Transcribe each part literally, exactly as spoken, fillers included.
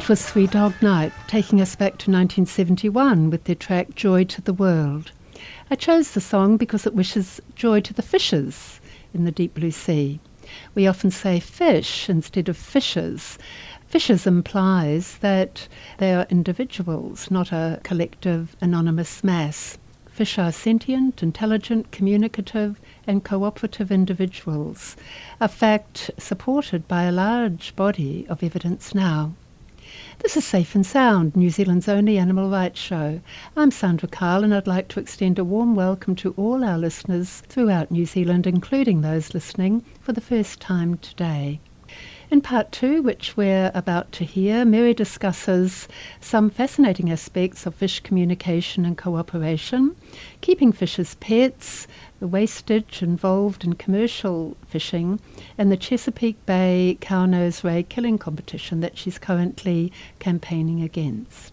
That was Three Dog Night, taking us back to nineteen seventy-one with their track Joy to the World. I chose the song because it wishes joy to the fishes in the deep blue sea. We often say fish instead of fishes. Fishes implies that they are individuals, not a collective, anonymous mass. Fish are sentient, intelligent, communicative, and cooperative individuals, a fact supported by a large body of evidence now. This is Safe and Sound, New Zealand's only animal rights show. I'm Sandra Carl, and I'd like to extend a warm welcome to all our listeners throughout New Zealand, including those listening for the first time today. In part two, which we're about to hear, Mary discusses some fascinating aspects of fish communication and cooperation, keeping fish as pets, the wastage involved in commercial fishing, and the Chesapeake Bay cow-nose ray killing competition that she's currently campaigning against.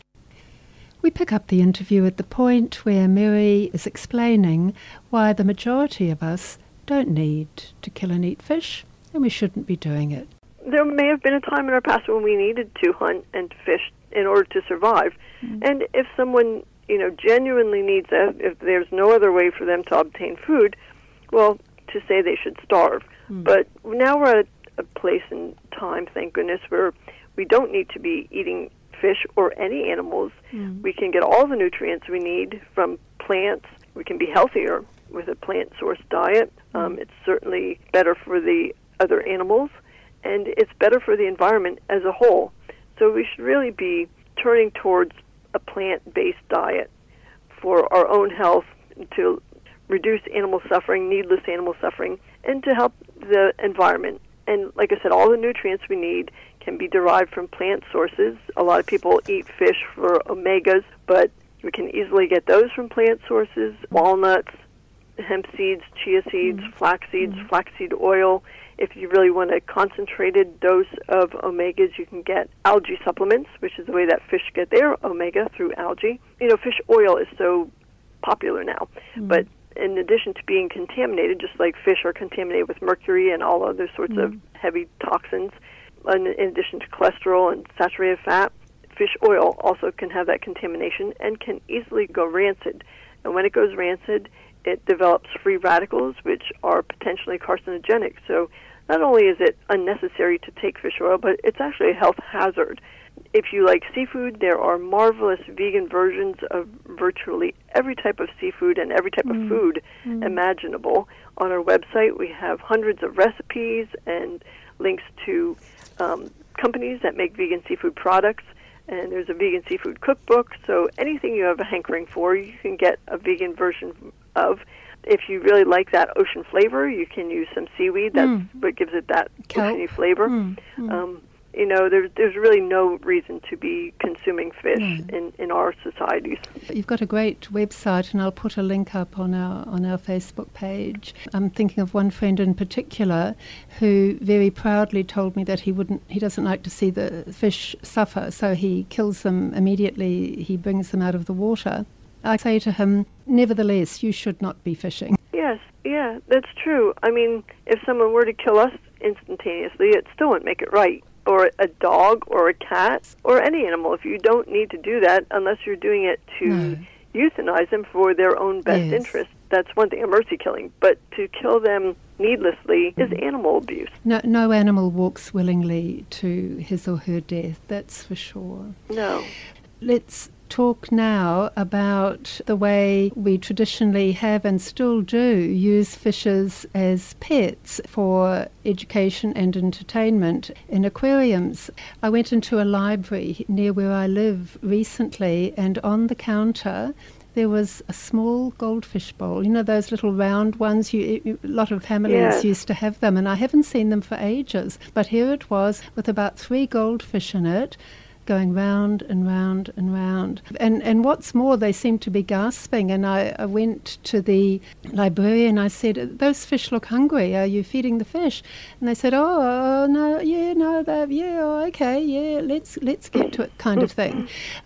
We pick up the interview at the point where Mary is explaining why the majority of us don't need to kill and eat fish, and we shouldn't be doing it. There may have been a time in our past when we needed to hunt and fish in order to survive. Mm. And if someone, you know, genuinely needs that, if there's no other way for them to obtain food, well, to say they should starve. Mm. But now we're at a place in time, thank goodness, where we don't need to be eating fish or any animals. Mm. We can get all the nutrients we need from plants. We can be healthier with a plant-sourced diet. Mm. Um, it's certainly better for the other animals, and it's better for the environment as a whole. So we should really be turning towards a plant-based diet for our own health, to reduce animal suffering, needless animal suffering, and to help the environment. And like I said, all the nutrients we need can be derived from plant sources. A lot of people eat fish for omegas, but we can easily get those from plant sources: walnuts, hemp seeds, chia seeds, mm-hmm. flax seeds, mm-hmm. flaxseed oil. If you really want a concentrated dose of omegas, you can get algae supplements, which is the way that fish get their omega, through algae. You know, fish oil is so popular now. Mm. But in addition to being contaminated, just like fish are contaminated with mercury and all other sorts mm. of heavy toxins, in addition to cholesterol and saturated fat, fish oil also can have that contamination and can easily go rancid. And when it goes rancid, it develops free radicals, which are potentially carcinogenic. So not only is it unnecessary to take fish oil, but it's actually a health hazard. If you like seafood, there are marvelous vegan versions of virtually every type of seafood and every type mm. of food mm. imaginable. On our website, we have hundreds of recipes and links to um, companies that make vegan seafood products. And there's a vegan seafood cookbook, so anything you have a hankering for, you can get a vegan version of. If you really like that ocean flavor, you can use some seaweed. That's mm. what gives it that Kelp. oceany flavor. Mm. Mm. Um, you know, there's there's really no reason to be consuming fish mm. in, in our societies. You've got a great website, and I'll put a link up on our on our Facebook page. I'm thinking of one friend in particular who very proudly told me that he wouldn't, he doesn't like to see the fish suffer, so he kills them immediately. He brings them out of the water. I say to him, nevertheless, you should not be fishing. Yes, yeah, that's true. I mean, if someone were to kill us instantaneously, it still wouldn't make it right. Or a dog or a cat or any animal. If you don't need to do that unless you're doing it to no. euthanize them for their own best yes. interest, that's one thing, a mercy killing. But to kill them needlessly is animal abuse. No, no animal walks willingly to his or her death, that's for sure. No. Let's talk now about the way we traditionally have and still do use fishes as pets for education and entertainment in aquariums. I went into a library near where I live recently, and on the counter there was a small goldfish bowl. You know those little round ones? You, a lot of families yes. used to have them, and I haven't seen them for ages. But here it was with about three goldfish in it, going round and round and round. And and what's more, they seemed to be gasping. And I, I went to the librarian. I said, those fish look hungry. Are you feeding the fish? And they said, oh, no, yeah, no, yeah, oh, okay, yeah, let's let's get to it kind of thing.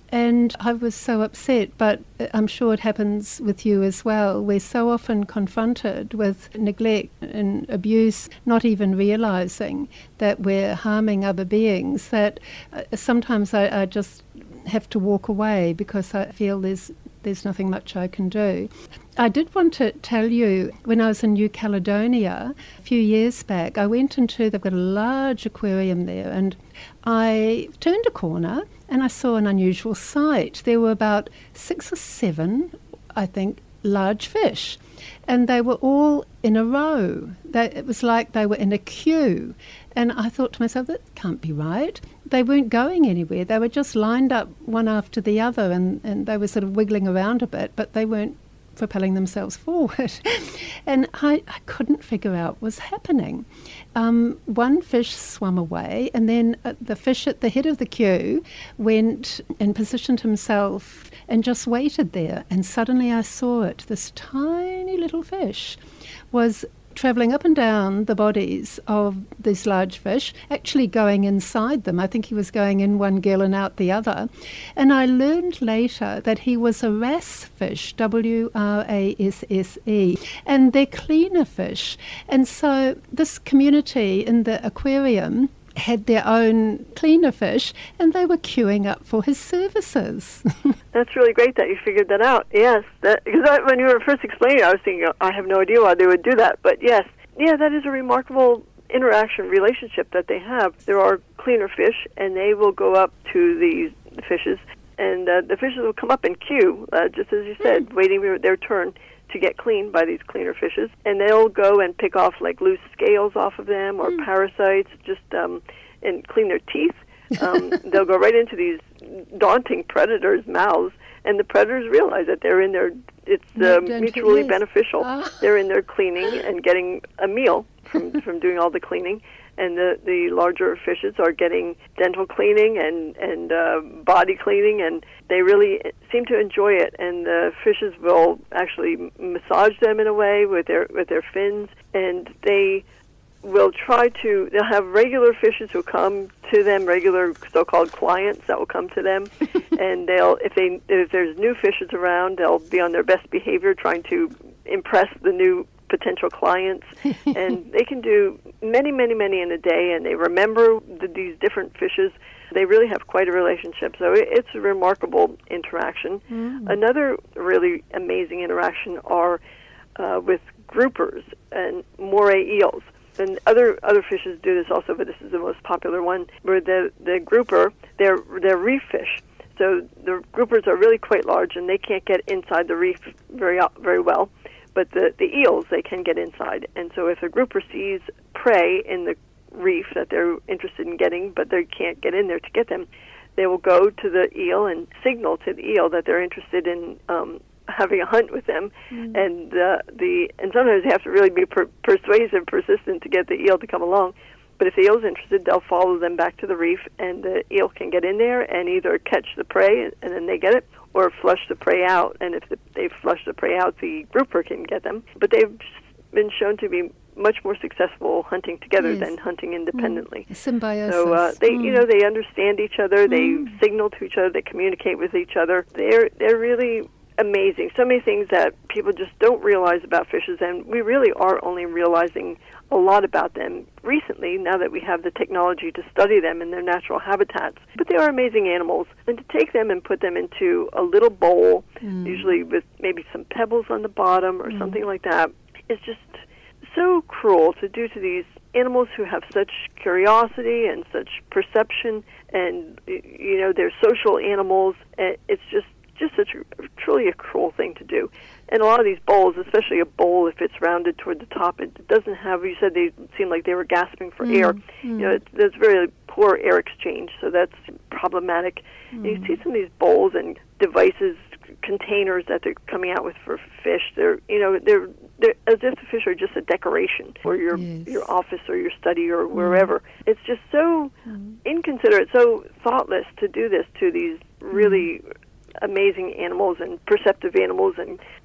And I was so upset, but I'm sure it happens with you as well. We're so often confronted with neglect and abuse, not even realising that we're harming other beings, that uh, sometimes I, I just have to walk away because I feel there's there's nothing much I can do. I did want to tell you, when I was in New Caledonia a few years back, I went into, they've got a large aquarium there, and I turned a corner and I saw an unusual sight. There were about six or seven, I think, large fish, and they were all in a row. They, it was like they were in a queue. And I thought to myself, that can't be right. They weren't going anywhere. They were just lined up one after the other, and, and they were sort of wiggling around a bit, but they weren't propelling themselves forward. And I, I couldn't figure out what was happening. Um, one fish swam away, and then uh, the fish at the head of the queue went and positioned himself and just waited there. And suddenly I saw it. This tiny little fish was travelling up and down the bodies of these large fish, actually going inside them. I think he was going in one gill and out the other. And I learned later that he was a wrasse fish, W R A S S E, and they're cleaner fish. And so this community in the aquarium had their own cleaner fish, and they were queuing up for his services. That's really great that you figured that out. Yes, that, because I, when you were first explaining it, I was thinking, I have no idea why they would do that. But yes, yeah, that is a remarkable interaction, relationship that they have. There are cleaner fish, and they will go up to these fishes, and uh, the fishes will come up and queue, uh, just as you said, mm. waiting for their turn to get cleaned by these cleaner fishes, and they'll go and pick off like loose scales off of them or mm. parasites, just um, and clean their teeth. Um, they'll go right into these daunting predators' mouths, and the predators realize that they're in there. It's uh, mutually beneficial. Ah. They're in there cleaning and getting a meal from from doing all the cleaning. And the, the larger fishes are getting dental cleaning and, and uh, body cleaning, and they really seem to enjoy it. And the fishes will actually massage them in a way with their with their fins, and they will try to, they'll have regular fishes who come to them, regular so-called clients that will come to them, and they'll, if they if there's new fishes around, they'll be on their best behavior trying to impress the new potential clients, and they can do many, many, many in a day, and they remember the, these different fishes. They really have quite a relationship, so it, it's a remarkable interaction. Mm. Another really amazing interaction are uh, with groupers and moray eels. And other other fishes do this also, but this is the most popular one, where the, the grouper, they're, they're reef fish. So the groupers are really quite large, and they can't get inside the reef very very well. But the, the eels, they can get inside. And so if a grouper sees prey in the reef that they're interested in getting, but they can't get in there to get them, they will go to the eel and signal to the eel that they're interested in um, having a hunt with them. Mm. And uh, the and sometimes they have to really be per- persuasive, persistent to get the eel to come along. But if the eel's interested, they'll follow them back to the reef, and the eel can get in there and either catch the prey, and then they get it, or flush the prey out. And if the, they flush the prey out, the grouper can get them. But they've been shown to be much more successful hunting together yes. than hunting independently. Mm. Symbiosis. So uh, they, mm. you know, they understand each other. They mm. signal to each other. They communicate with each other. They're they're really amazing. So many things that people just don't realize about fishes, and we really are only realizing a lot about them recently, now that we have the technology to study them in their natural habitats. But they are amazing animals, and to take them and put them into a little bowl, mm. usually with maybe some pebbles on the bottom or mm. something like that, is just so cruel to do to these animals who have such curiosity and such perception, and, you know, they're social animals. It's just just such a, truly a cruel thing to do. And a lot of these bowls, especially a bowl, if it's rounded toward the top, it doesn't have, you said they seem like they were gasping for mm. air. Mm. You know, it's, there's very poor air exchange, so that's problematic. Mm. And you see some of these bowls and devices, containers that they're coming out with for fish. They're, you know, they're, they're as if the fish are just a decoration for your yes. your office or your study or wherever. Mm. It's just so mm. inconsiderate, so thoughtless to do this to these really mm. amazing animals and perceptive animals and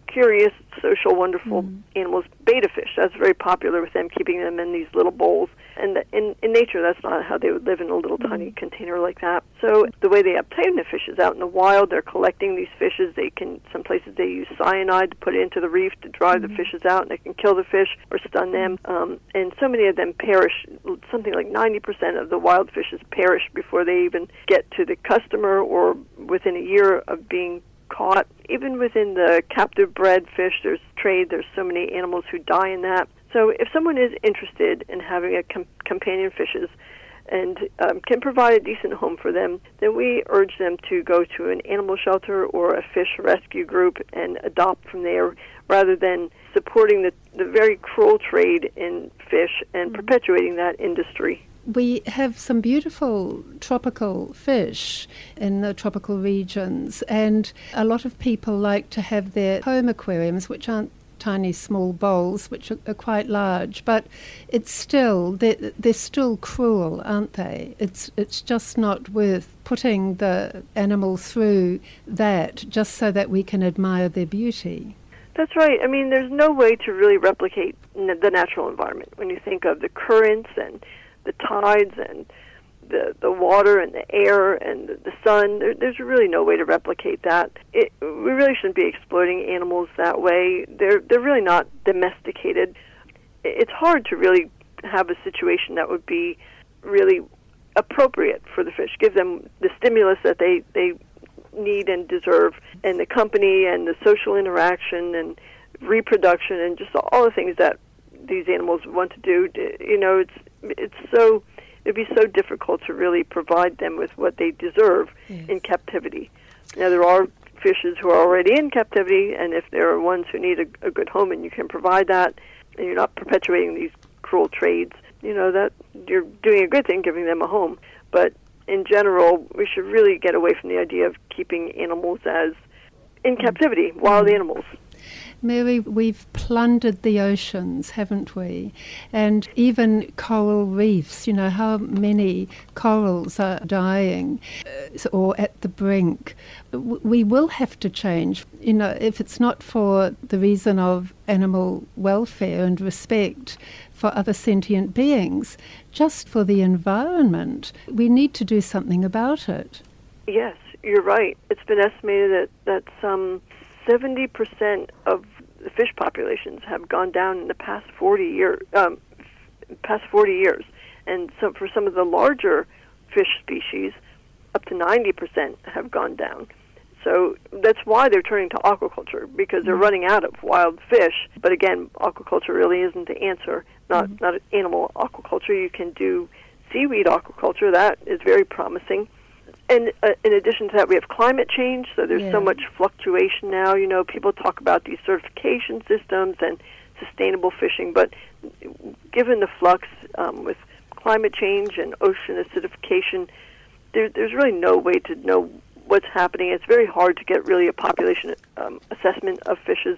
curious, social, wonderful mm. animals. Betta fish, that's very popular with them, keeping them in these little bowls. And in, in nature, that's not how they would live in a little mm. tiny container like that. So the way they obtain the fish is out in the wild. They're collecting these fishes. They can, some places they use cyanide to put it into the reef to drive mm. the fishes out, and they can kill the fish or stun them. Um, and so many of them perish. Something like ninety percent of the wild fishes perish before they even get to the customer or within a year of being caught. Even within the captive bred fish, there's trade. There's so many animals who die in that. So if someone is interested in having a com- companion fishes and um, can provide a decent home for them, then we urge them to go to an animal shelter or a fish rescue group and adopt from there, rather than supporting the, the very cruel trade in fish and mm-hmm. perpetuating that industry. We have some beautiful tropical fish in the tropical regions, and a lot of people like to have their home aquariums, which aren't tiny small bowls, which are, are quite large, but it's still, they're, they're still cruel, aren't they? It's, it's just not worth putting the animal through that just so that we can admire their beauty. That's right. I mean, there's no way to really replicate n- the natural environment. When you think of the currents and the tides and the the water and the air and the, the sun, there, there's really no way to replicate that. It, we really shouldn't be exploiting animals that way. They're they're really not domesticated. It's hard to really have a situation that would be really appropriate for the fish, give them the stimulus that they, they need and deserve, and the company and the social interaction and reproduction and just all the things that these animals want to do. You know, it's it's so it'd be so difficult to really provide them with what they deserve yes. in captivity. Now, there are fishes who are already in captivity, and if there are ones who need a, a good home and you can provide that, and you're not perpetuating these cruel trades, you know, that you're doing a good thing giving them a home. But in general, we should really get away from the idea of keeping animals as in captivity, wild animals. Mary, we've plundered the oceans, haven't we? And even coral reefs, you know, how many corals are dying uh, or at the brink. We will have to change. You know, if it's not for the reason of animal welfare and respect for other sentient beings, just for the environment, we need to do something about it. Yes, you're right. It's been estimated that, that some seventy percent of the fish populations have gone down in the past forty years. Um, past forty years, and so for some of the larger fish species, up to ninety percent have gone down. So that's why they're turning to aquaculture, because they're mm-hmm. running out of wild fish. But again, aquaculture really isn't the answer. Not mm-hmm. not animal aquaculture. You can do seaweed aquaculture. That is very promising. And uh, in addition to that, we have climate change, so there's yeah. so much fluctuation now. You know, people talk about these certification systems and sustainable fishing, but given the flux um, with climate change and ocean acidification, there, there's really no way to know what's happening. It's very hard to get really a population um, assessment of fishes.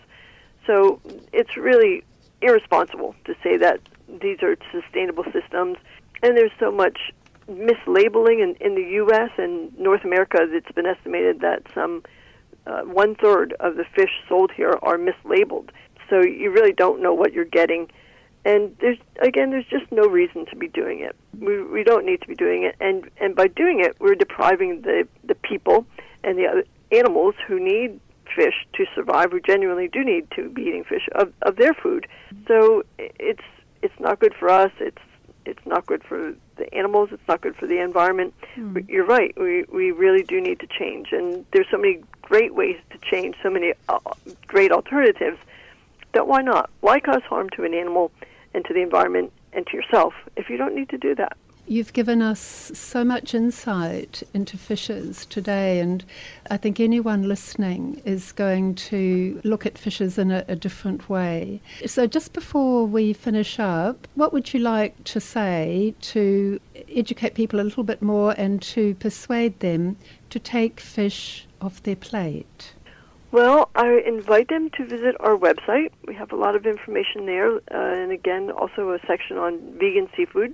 So it's really irresponsible to say that these are sustainable systems, and there's so much mislabeling in, in the U S and North America. It's been estimated that some uh, one-third of the fish sold here are mislabeled. So you really don't know what you're getting. And there's again, there's just no reason to be doing it. We we don't need to be doing it. And, and by doing it, we're depriving the, the people and the other animals who need fish to survive, who genuinely do need to be eating fish, of, of their food. So it's it's not good for us. It's It's not good for the animals. It's not good for the environment. Mm. You're right. We we really do need to change. And there's so many great ways to change, so many uh, great alternatives, that why not? Why cause harm to an animal and to the environment and to yourself if you don't need to do that? You've given us so much insight into fishes today, and I think anyone listening is going to look at fishes in a, a different way. So just before we finish up, what would you like to say to educate people a little bit more and to persuade them to take fish off their plate? Well, I invite them to visit our website. We have a lot of information there, uh, and again, also a section on vegan seafood.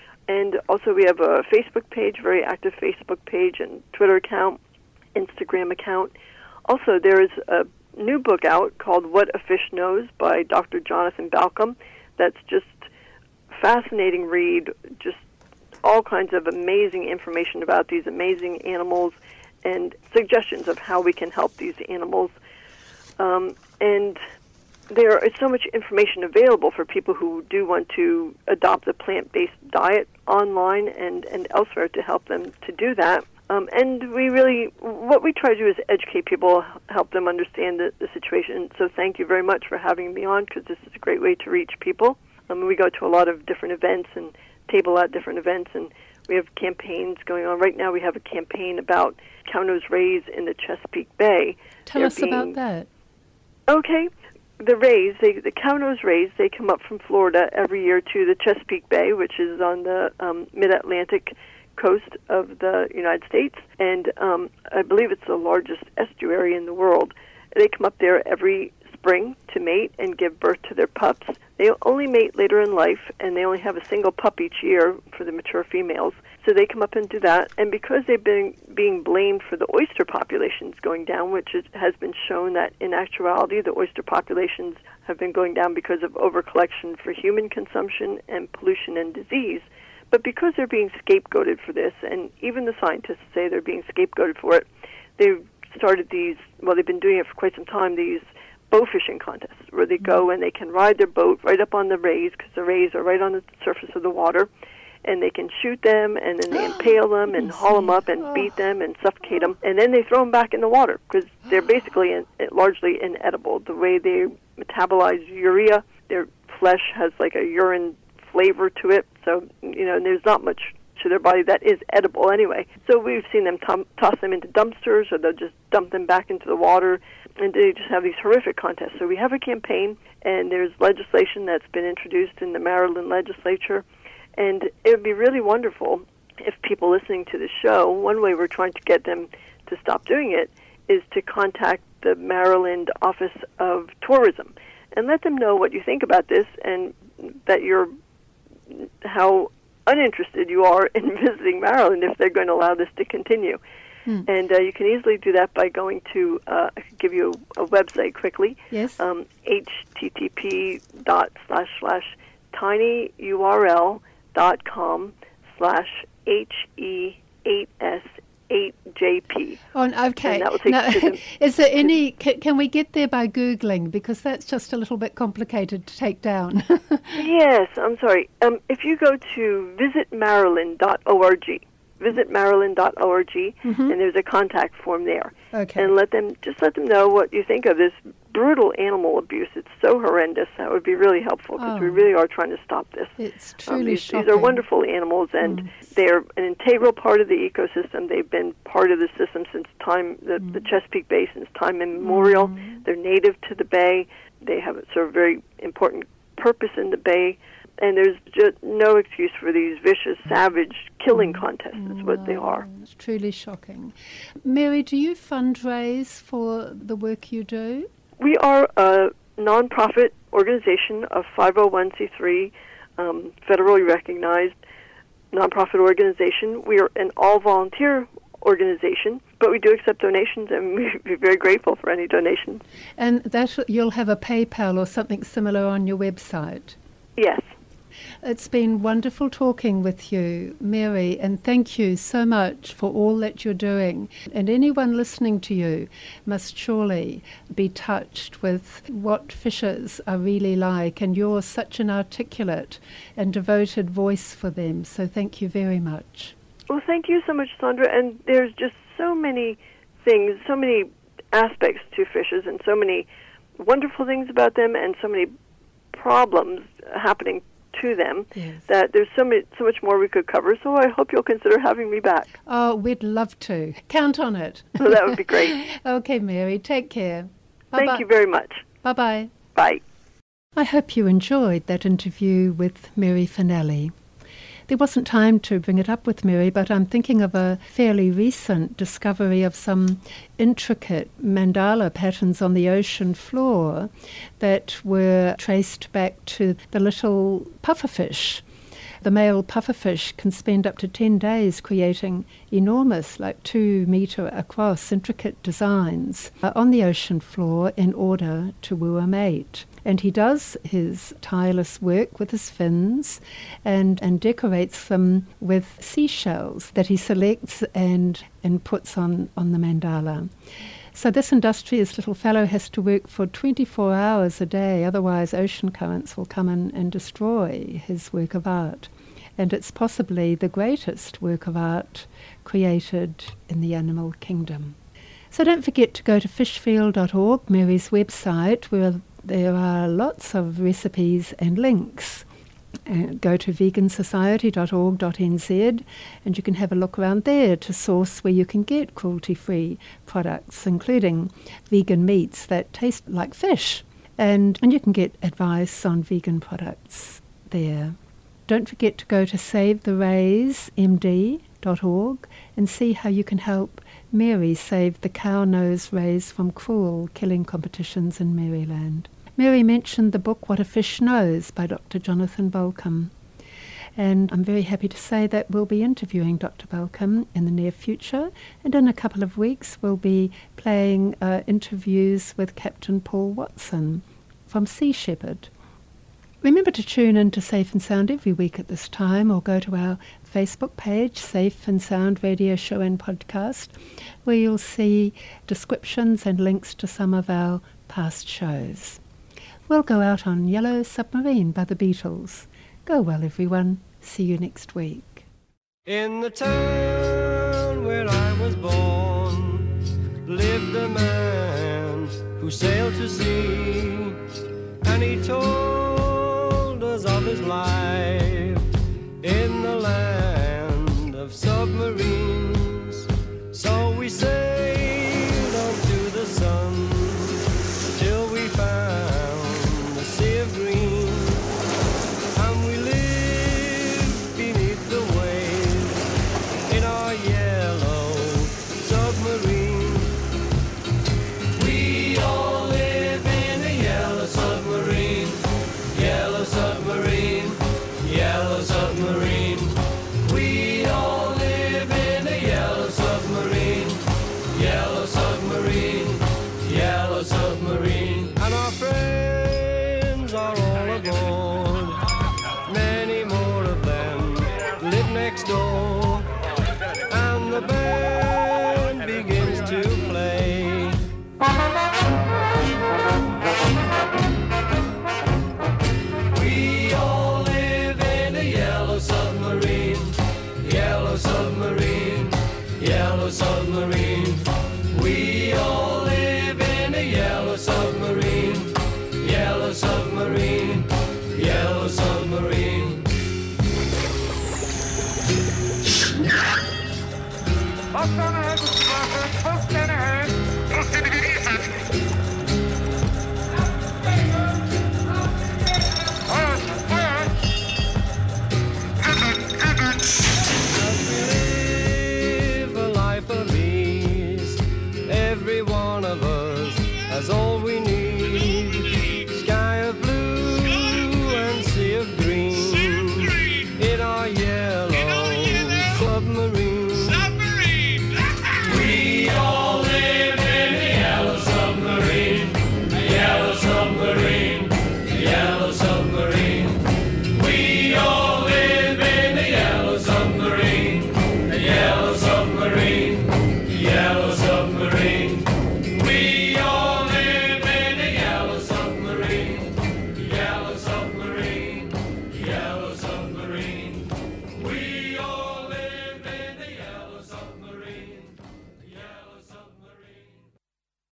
And also we have a Facebook page, very active Facebook page, and Twitter account, Instagram account. Also, there is a new book out called What a Fish Knows by Doctor Jonathan Balcom. That's just fascinating read, just all kinds of amazing information about these amazing animals and suggestions of how we can help these animals. Um, and there is so much information available for people who do want to adopt a plant-based diet online and, and elsewhere to help them to do that. Um, and we really, what we try to do is educate people, help them understand the, the situation. So thank you very much for having me on, because this is a great way to reach people. Um, we go to a lot of different events and table at different events, and we have campaigns going on. Right now we have a campaign about cow-nosed rays in the Chesapeake Bay. Tell They're us being, about that. Okay. The rays, they, the cow-nosed rays, they come up from Florida every year to the Chesapeake Bay, which is on the um, mid-Atlantic coast of the United States, and um, I believe it's the largest estuary in the world. They come up there every spring to mate and give birth to their pups. They only mate later in life, and they only have a single pup each year for the mature females. So they come up and do that, and because they've been being blamed for the oyster populations going down, which is, has been shown that in actuality the oyster populations have been going down because of overcollection for human consumption and pollution and disease, but because they're being scapegoated for this, and even the scientists say they're being scapegoated for it, they've started these, well, they've been doing it for quite some time, these bow fishing contests, where they go and they can ride their boat right up on the rays, because the rays are right on the surface of the water, and they can shoot them, and then they impale them and haul them up and beat them and suffocate them, and then they throw them back in the water, because they're basically in, largely inedible. The way they metabolize urea, their flesh has like a urine flavor to it, so, you know, there's not much to their body that is edible anyway. So we've seen them tom- toss them into dumpsters, or they'll just dump them back into the water, and they just have these horrific contests. So we have a campaign, and there's legislation that's been introduced in the Maryland legislature, and it would be really wonderful if people listening to the show, one way we're trying to get them to stop doing it is to contact the Maryland Office of Tourism and let them know what you think about this, and that you're how uninterested you are in visiting Maryland if they're going to allow this to continue. Hmm. And uh, you can easily do that by going to, uh, I could give you a, a website quickly. Yes. Um, http dot slash slash tinyurl dot com slash he8s eight J P. Oh, okay. And that will take now, you to the, is there any, can, can we get there by Googling? Because that's just a little bit complicated to take down. Yes, I'm sorry. Um, if you go to visit maryland dot org, visit maryland dot org, mm-hmm. and there's a contact form there. Okay. And let them, just let them know what you think of this brutal animal abuse. It's so horrendous. That would be really helpful, because oh. we really are trying to stop this. It's truly um, these, shocking. These are wonderful animals, and mm. they're an integral part of the ecosystem. They've been part of the system since time, the, mm. the Chesapeake Bay, since time immemorial. Mm. They're native to the bay. They have a sort of very important purpose in the bay. And there's just no excuse for these vicious, savage killing contests, is what they are. It's truly shocking. Mary, do you fundraise for the work you do? We are a nonprofit organization, a five oh one c three, um, federally recognized nonprofit organization. We are an all-volunteer organization, but we do accept donations, and we'd be very grateful for any donations. And that you'll have a PayPal or something similar on your website? Yes. It's been wonderful talking with you, Mary, and thank you so much for all that you're doing. And anyone listening to you must surely be touched with what fishers are really like, and you're such an articulate and devoted voice for them. So thank you very much. Well, thank you so much, Sandra. And there's just so many things, so many aspects to fishers, and so many wonderful things about them, and so many problems happening to them, yes. that there's so much, so much more we could cover. So I hope you'll consider having me back. Oh, we'd love to. Count on it. So that would be great. Okay, Mary, take care. Bye-bye. Thank you very much. Bye-bye. Bye. I hope you enjoyed that interview with Mary Fanelli. There wasn't time to bring it up with Mary, but I'm thinking of a fairly recent discovery of some intricate mandala patterns on the ocean floor that were traced back to the little pufferfish The male pufferfish can spend up to ten days creating enormous, like two metre across, intricate designs uh, on the ocean floor in order to woo a mate. And he does his tireless work with his fins and, and decorates them with seashells that he selects and, and puts on, on the mandala. So this industrious little fellow has to work for twenty-four hours a day, otherwise ocean currents will come in and destroy his work of art. And it's possibly the greatest work of art created in the animal kingdom. So don't forget to go to fishfield dot org, Mary's website, where there are lots of recipes and links. Uh, go to vegan society dot org dot n z and you can have a look around there to source where you can get cruelty-free products, including vegan meats that taste like fish. And, and you can get advice on vegan products there. Don't forget to go to save the rays m d dot org and see how you can help Mary save the cow-nose rays from cruel killing competitions in Maryland. Mary mentioned the book What a Fish Knows by Doctor Jonathan Balcombe. And I'm very happy to say that we'll be interviewing Doctor Balcombe in the near future, and in a couple of weeks we'll be playing uh, interviews with Captain Paul Watson from Sea Shepherd. Remember to tune in to Safe and Sound every week at this time, or go to our Facebook page, Safe and Sound Radio Show and Podcast, where you'll see descriptions and links to some of our past shows. We'll go out on Yellow Submarine by the Beatles. Go well, everyone. See you next week. In the town where I was born lived a man who sailed to sea, and he told us of his life